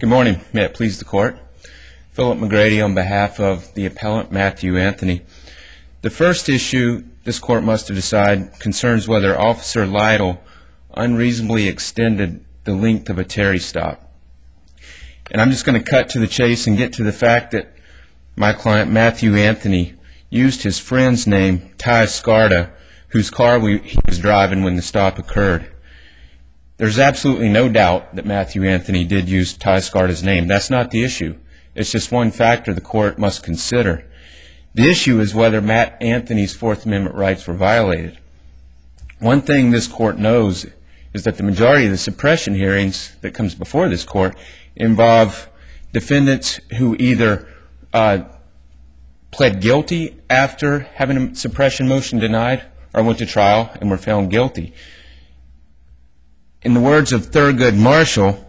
Good morning. May it please the Court. Philip McGrady on behalf of the appellant Matthew Anthony. The first issue this Court must decide concerns whether Officer Lytle unreasonably extended the length of a Terry stop. And I'm just going to cut to the chase and get to the fact that my client Matthew Anthony used his friend's name, Ty Scarda, whose car he was driving when the stop occurred. There's absolutely no doubt that Matthew Anthony did use Ty Scarda's name. That's not the issue. It's just one factor the Court must consider. The issue is whether Matt Anthony's Fourth Amendment rights were violated. One thing this Court knows is that the majority of the suppression hearings that comes before this Court involve defendants who either pled guilty after having a suppression motion denied or went to trial and were found guilty. In the words of Thurgood Marshall,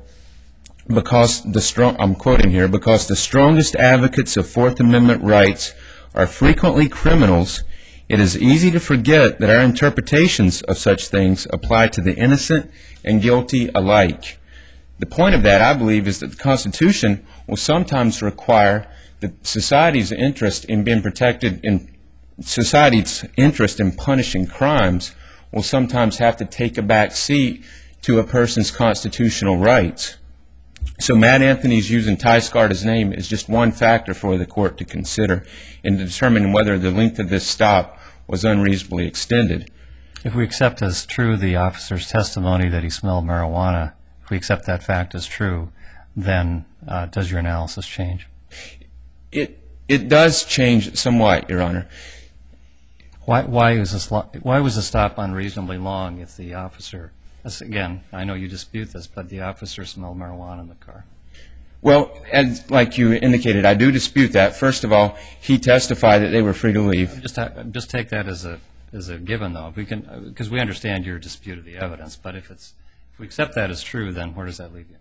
I'm quoting here, because the strongest advocates of Fourth Amendment rights are frequently criminals, it is easy to forget that our interpretations of such things apply to the innocent and guilty alike. The point of that, I believe, is that the Constitution will sometimes require that society's interest in being protected, society's interest in punishing crimes will sometimes have to take a back seat to a person's constitutional rights. So Matt Anthony's using Ty Scarda's name is just one factor for the Court to consider in determining whether the length of this stop was unreasonably extended. If we accept as true the officer's testimony that he smelled marijuana, if we accept that fact as true, then does your analysis change? It does change somewhat, Your Honor. Why was the stop unreasonably long if the officer, again, I know you dispute this, but the officer smelled marijuana in the car? Well, like you indicated, I do dispute that. First of all, he testified that they were free to leave. Just take that as a given, though, because we understand your dispute of the evidence. But if we accept that as true, then where does that leave you?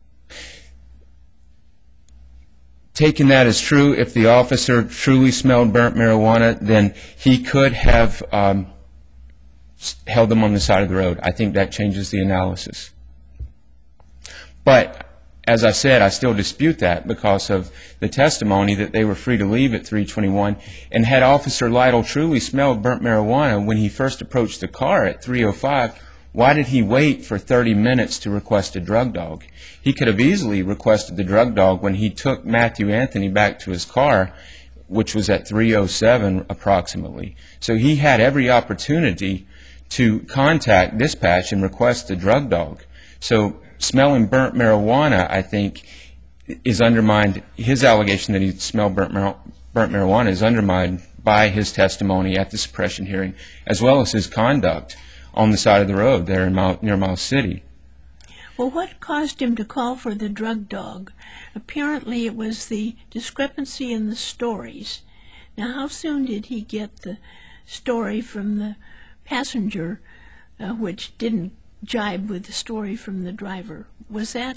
Taking that as true, if the officer truly smelled burnt marijuana, then he could have held them on the side of the road. I think that changes the analysis. But as I said, I still dispute that because of the testimony that they were free to leave at 3:21. And had Officer Lytle truly smelled burnt marijuana when he first approached the car at 3:05, why did he wait for 30 minutes to request a drug dog? He could have easily requested the drug dog when he took Matthew Anthony back to his car, which was at 3:07 approximately. So he had every opportunity to contact dispatch and request the drug dog. So smelling burnt marijuana, I think, is undermined. His allegation that he smelled burnt marijuana is undermined by his testimony at the suppression hearing, as well as his conduct on the side of the road there near Miles City. Well, what caused him to call for the drug dog? Apparently it was the discrepancy in the stories. Now, how soon did he get the story from the passenger, which didn't jibe with the story from the driver? Was that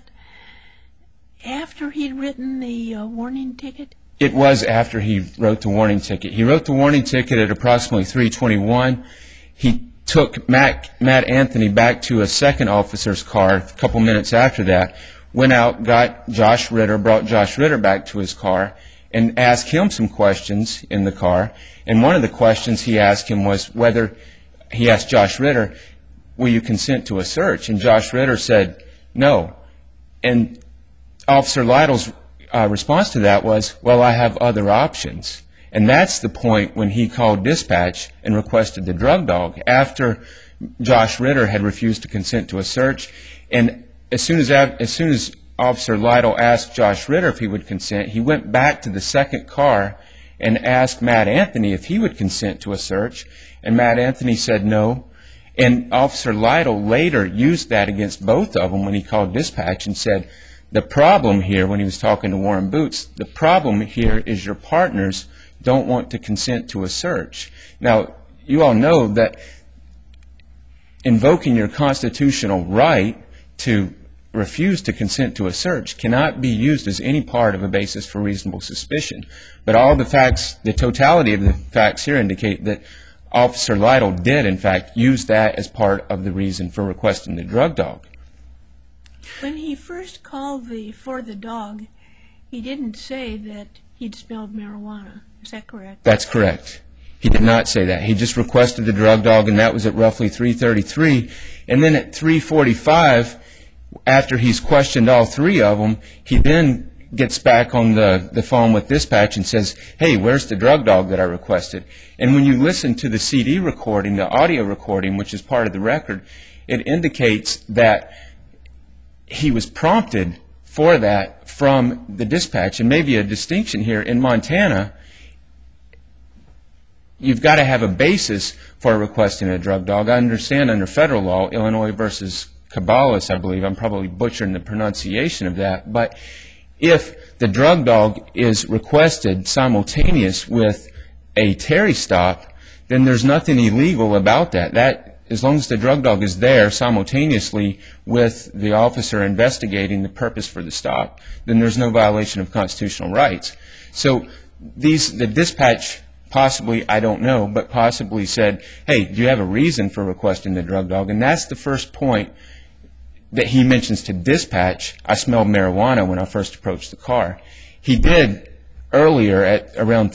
after he'd written the warning ticket? It was after he wrote the warning ticket. He wrote the warning ticket at approximately 3:21. He took Matt Anthony back to a second officer's car a couple minutes after that, went out, got Josh Ritter, brought Josh Ritter back to his car, and asked him some questions in the car. And one of the questions he asked him was whether, he asked Josh Ritter, will you consent to a search? And Josh Ritter said no. And Officer Lytle's response to that was, well, I have other options. And that's the point when he called dispatch and requested the drug dog, after Josh Ritter had refused to consent to a search. And as soon as Officer Lytle asked Josh Ritter if he would consent, he went back to the second car and asked Matt Anthony if he would consent to a search. And Matt Anthony said no. And Officer Lytle later used that against both of them when he called dispatch and said, the problem here, when he was talking to Warren Boots, the problem here is your partners don't want to consent to a search. Now, you all know that invoking your constitutional right to refuse to consent to a search cannot be used as any part of a basis for reasonable suspicion. But all the facts, the totality of the facts here indicate that Officer Lytle did, in fact, use that as part of the reason for requesting the drug dog. When he first called for the dog, he didn't say that he'd smelled marijuana. Is that correct? That's correct. He did not say that. He just requested the drug dog, and that was at roughly 3:33. And then at 3:45, after he's questioned all three of them, he then gets back on the phone with dispatch and says, hey, where's the drug dog that I requested? And when you listen to the CD recording, the audio recording, which is part of the record, it indicates that he was prompted for that from the dispatch. And maybe a distinction here, in Montana, you've got to have a basis for requesting a drug dog. I understand under federal law, Illinois versus Caballos, I believe, I'm probably butchering the pronunciation of that, but if the drug dog is requested simultaneous with a Terry stop, then there's nothing illegal about that. As long as the drug dog is there simultaneously with the officer investigating the purpose for the stop, then there's no violation of constitutional rights. So the dispatch possibly, I don't know, but possibly said, hey, do you have a reason for requesting the drug dog? And that's the first point that he mentions to dispatch. I smelled marijuana when I first approached the car. He did earlier at around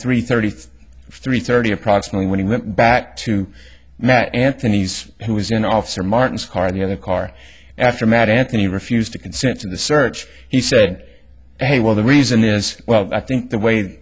3:30 approximately, when he went back to Matt Anthony's, who was in Officer Martin's car, the other car. After Matt Anthony refused to consent to the search, he said, hey, well, the reason is, well, I think the way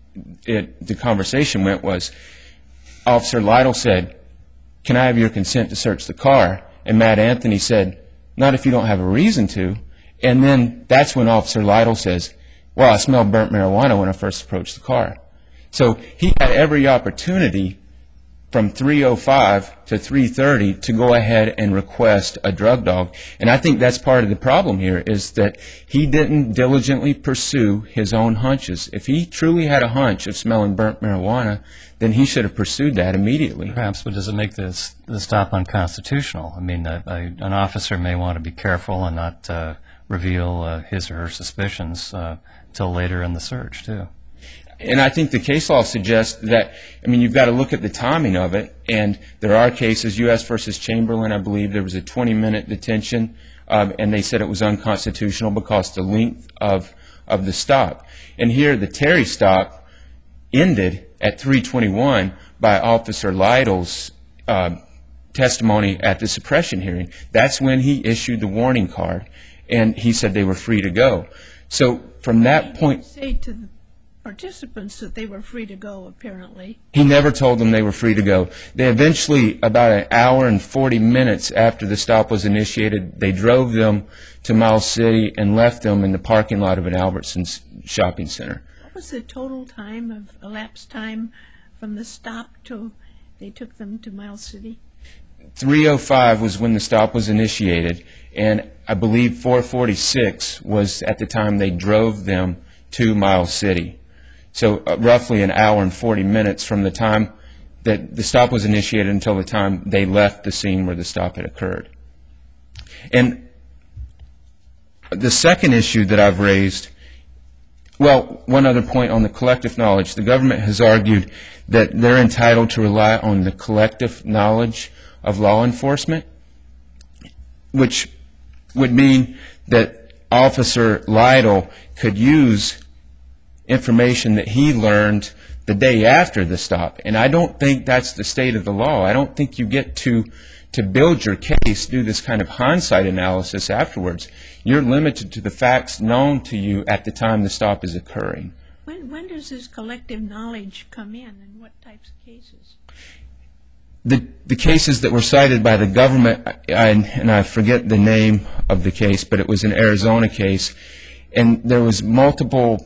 the conversation went was, Officer Lytle said, can I have your consent to search the car? And Matt Anthony said, not if you don't have a reason to. And then that's when Officer Lytle says, well, I smelled burnt marijuana when I first approached the car. So he had every opportunity from 3:05 to 3:30 to go ahead and request a drug dog. And I think that's part of the problem here, is that he didn't diligently pursue his own hunches. If he truly had a hunch of smelling burnt marijuana, then he should have pursued that immediately. Perhaps, but does it make the stop unconstitutional? I mean, an officer may want to be careful and not reveal his or her suspicions until later in the search, too. And I think the case law suggests that, I mean, you've got to look at the timing of it, and there are cases, U.S. versus Chamberlain, I believe there was a 20-minute detention, and they said it was unconstitutional because the length of the stop. And here the Terry stop ended at 3:21 by Officer Lytle's testimony at the suppression hearing. That's when he issued the warning card, and he said they were free to go. So from that point, He didn't say to the participants that they were free to go, apparently. he never told them they were free to go. They eventually, about an hour and 40 minutes after the stop was initiated, they drove them to Miles City and left them in the parking lot of an Albertsons shopping center. What was the total time of elapsed time from the stop till they took them to Miles City? 3:05 was when the stop was initiated, and I believe 4:46 was at the time they drove them to Miles City. So roughly an hour and 40 minutes from the time that the stop was initiated until the time they left the scene where the stop had occurred. And the second issue that I've raised, well, one other point on the collective knowledge. The government has argued that they're entitled to rely on the collective knowledge of law enforcement, which would mean that Officer Lytle could use information that he learned the day after the stop. And I don't think that's the state of the law. I don't think you get to build your case, do this kind of hindsight analysis afterwards. You're limited to the facts known to you at the time the stop is occurring. When does this collective knowledge come in, and what types of cases? The cases that were cited by the government, and I forget the name of the case, but it was an Arizona case, and there was multiple,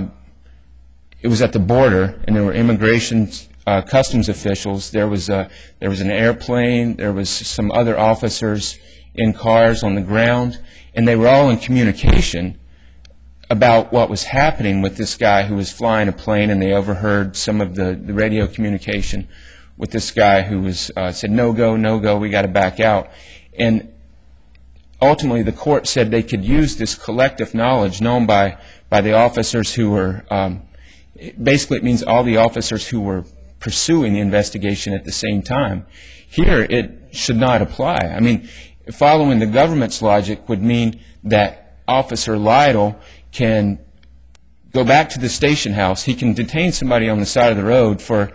it was at the border, and there were immigration customs officials. There was an airplane, there was some other officers in cars on the ground, and they were all in communication about what was happening with this guy who was flying a plane, and they overheard some of the radio communication with this guy who was said, no go, we got to back out. And ultimately the court said they could use this collective knowledge known by the officers who were, basically it means all the officers who were pursuing the investigation at the same time. Here it should not apply. I mean, following the government's logic would mean that Officer Lytle can go back to the station house. He can detain somebody on the side of the road for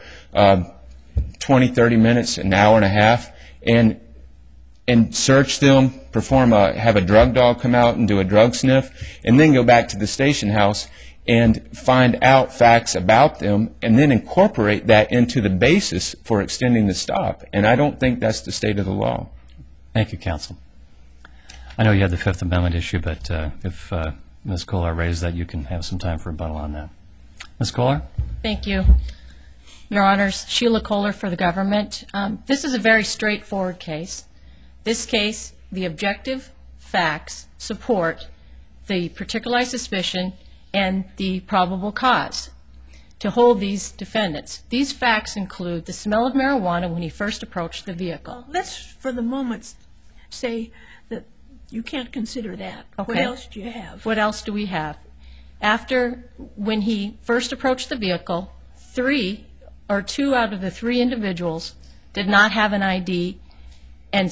20, 30 minutes, an hour and a half, and search them, have a drug dog come out and do a drug sniff, and then go back to the station house and find out facts about them, and then incorporate that into the basis for extending the stop. And I don't think that's the state of the law. Thank you, counsel. I know you had the Fifth Amendment issue, but if Ms. Kohler raised that, you can have some time for rebuttal on that. Ms. Kohler? Thank you. Your Honors, Sheila Kohler for the government. This is a very straightforward case. This case, the objective facts support the particularized suspicion and the probable cause to hold these defendants. These facts include the smell of marijuana when he first approached the vehicle. Let's, for the moment, say that you can't consider that. Okay. What else do you have? What else do we have? After, when he first approached the vehicle, 2 out of the 3 individuals did not have an ID, and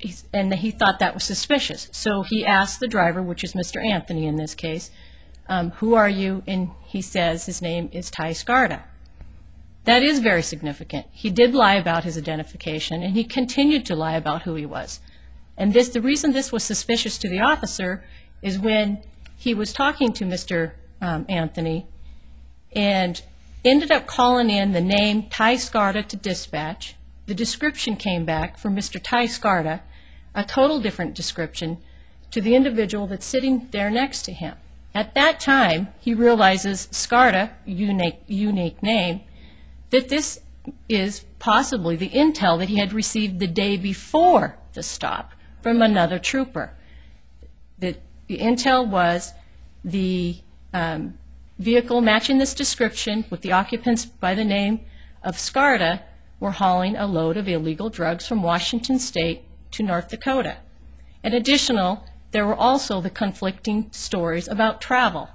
he thought that was suspicious. So he asked the driver, which is Mr. Anthony in this case, who are you? And he says his name is Ty Scarda. That is very significant. He did lie about his identification, and he continued to lie about who he was. And the reason this was suspicious to the officer is when he was talking to Mr. Anthony and ended up calling in the name Ty Scarda to dispatch. The description came back from Mr. Ty Scarda, a total different description to the individual that's sitting there next to him. At that time, he realizes Scarda, unique name, that this is possibly the intel that he had received the day before the stop from another trooper. The intel was the vehicle matching this description with the occupants by the name of Scarda were hauling a load of illegal drugs from Washington State to North Dakota. In addition, there were also the conflicting stories about travel,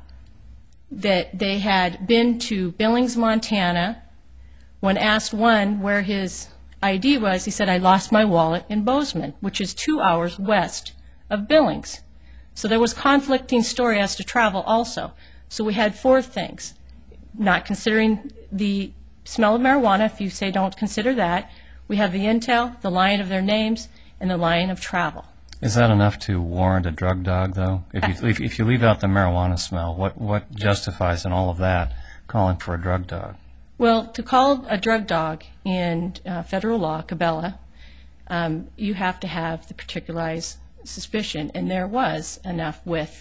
that they had been to Billings, Montana. When asked one where his ID was, he said, I lost my wallet in Bozeman, which is 2 hours west of Billings. So there was conflicting story as to travel also. So we had 4 things, not considering the smell of marijuana. If you say don't consider that, we have the intel, the lying of their names, and the lying of travel. Is that enough to warrant a drug dog, though? If you leave out the marijuana smell, what justifies in all of that calling for a drug dog? Well, to call a drug dog in federal law, Cabela, you have to have the particularized suspicion, and there was enough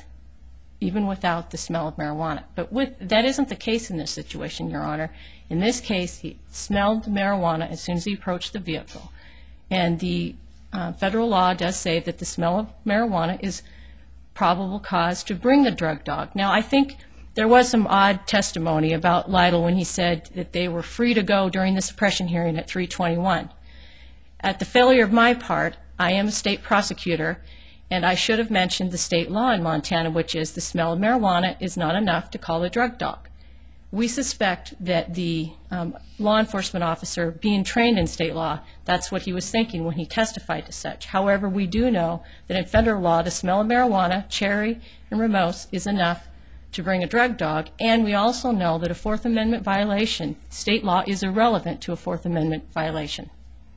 even without the smell of marijuana. But that isn't the case in this situation, Your Honor. In this case, he smelled marijuana as soon as he approached the vehicle. And the federal law does say that the smell of marijuana is probable cause to bring the drug dog. Now, I think there was some odd testimony about Lytle when he said that they were free to go during the suppression hearing at 321. At the failure of my part, I am a state prosecutor, and I should have mentioned the state law in Montana, which is the smell of marijuana is not enough to call a drug dog. We suspect that the law enforcement officer, being trained in state law, that's what he was thinking when he testified to such. However, we do know that in federal law, the smell of marijuana, cherry, and Ramos is enough to bring a drug dog, and we also know that a Fourth Amendment violation, state law is irrelevant to a Fourth Amendment violation.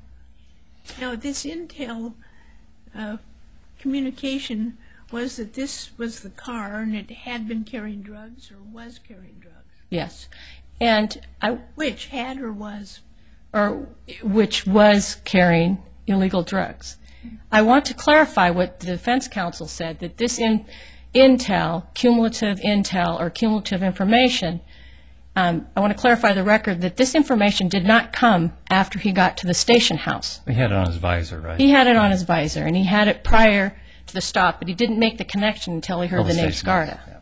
Now, this intel communication was that this was the car and it had been carrying drugs or was carrying drugs. Yes. And which had or was? Or which was carrying illegal drugs. I want to clarify what the defense counsel said, that this intel, cumulative intel or cumulative information, I want to clarify the record that this information did not come after he got to the station house. He had it on his visor, right? He had it on his visor, and he had it prior to the stop, but he didn't make the connection until he heard the name Scarda. Yeah.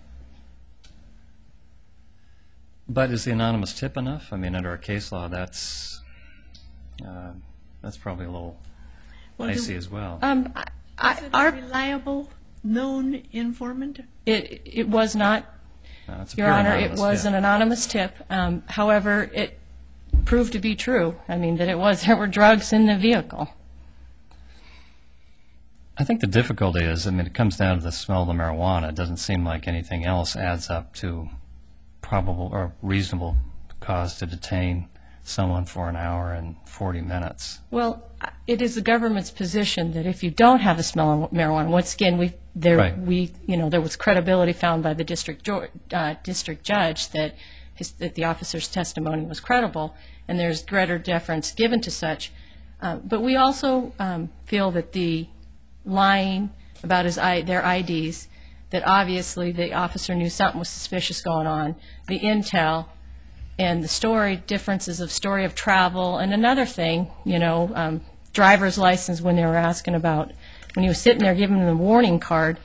But is the anonymous tip enough? I mean, under our case law, that's probably a little icy as well. Was it a reliable, known informant? It was not, No, it's a Your pure Honor. anonymous, It was yeah. an anonymous tip. However, it proved to be true. I mean, that there were drugs in the vehicle. I think the difficulty is, I mean, it comes down to the smell of the marijuana. It doesn't seem like anything else adds up to probable or reasonable cause to detain someone for an hour and 40 minutes. Well, it is the government's position that if you don't have a smell of marijuana, once again, there was credibility found by the district judge that the officer's testimony was credible, and there's greater deference given to such. But we also feel that the lying about their IDs, that obviously the officer knew something was suspicious going on, the intel, and the differences of story of travel, and another thing, driver's license when they were asking about, when he was sitting there giving them the warning card,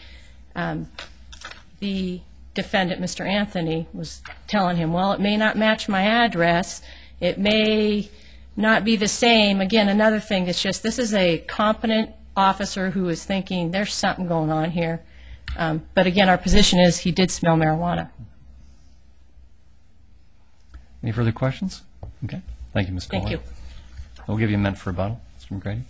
the defendant, Mr. Anthony, was telling him, well, it may not match my address, it may not be the same. Again, another thing that's just, this is a competent officer who is thinking there's something going on here. But again, our position is he did smell marijuana. Any further questions? Okay. Thank you, Ms. Kohler. Thank you. We'll give you a minute for rebuttal. Mr. McGrady.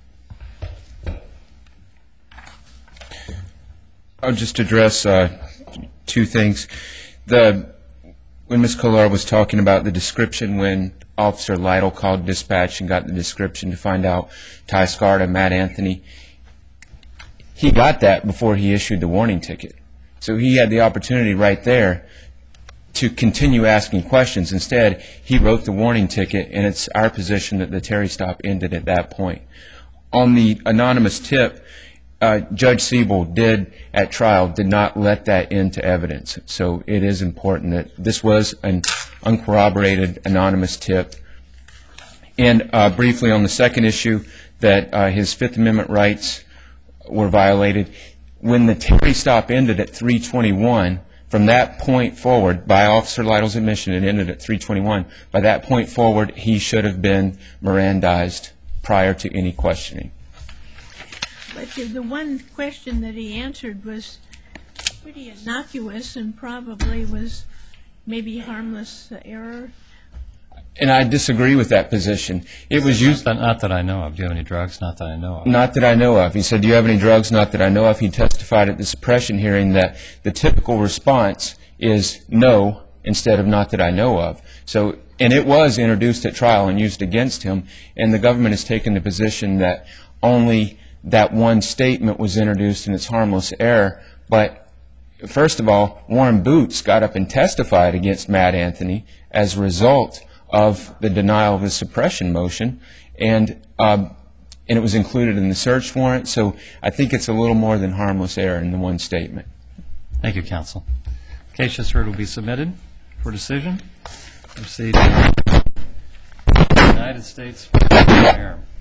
I'll just address two things. When Ms. Kohler was talking about the description, when Officer Lytle called dispatch and got the description to find out Ty Scarta, Matt Anthony, he got that before he issued the warning ticket. So he had the opportunity right there to continue asking questions. Instead, he wrote the warning ticket, and it's our position that the Terry stop ended at that point. On the anonymous tip, Judge Siebel did not let that into evidence. So it is important that this was an uncorroborated anonymous tip. And briefly on the second issue, that his Fifth Amendment rights were violated. When the Terry stop ended at 3:21, from that point forward, by Officer Lytle's admission, it ended at 3:21. By that point forward, he should have been Mirandized prior to any questioning. But the one question that he answered was pretty innocuous and probably was maybe harmless error. And I disagree with that position. It was used. Not that I know of. Do you have any drugs? Not that I know of. Not that I know of. He said, do you have any drugs? Not that I know of. He testified at the suppression hearing that the typical response is no instead of not that I know of. So, and it was introduced at trial and used against him, and the government has taken the position that only that one statement was introduced and it's harmless error. But first of all, Warren Boots got up and testified against Matt Anthony as a result of the denial of the suppression motion, and it was included in the search warrant. So I think it's a little more than harmless error in the one statement. Thank you, counsel. The case just heard will be submitted for decision. Proceed to the United States.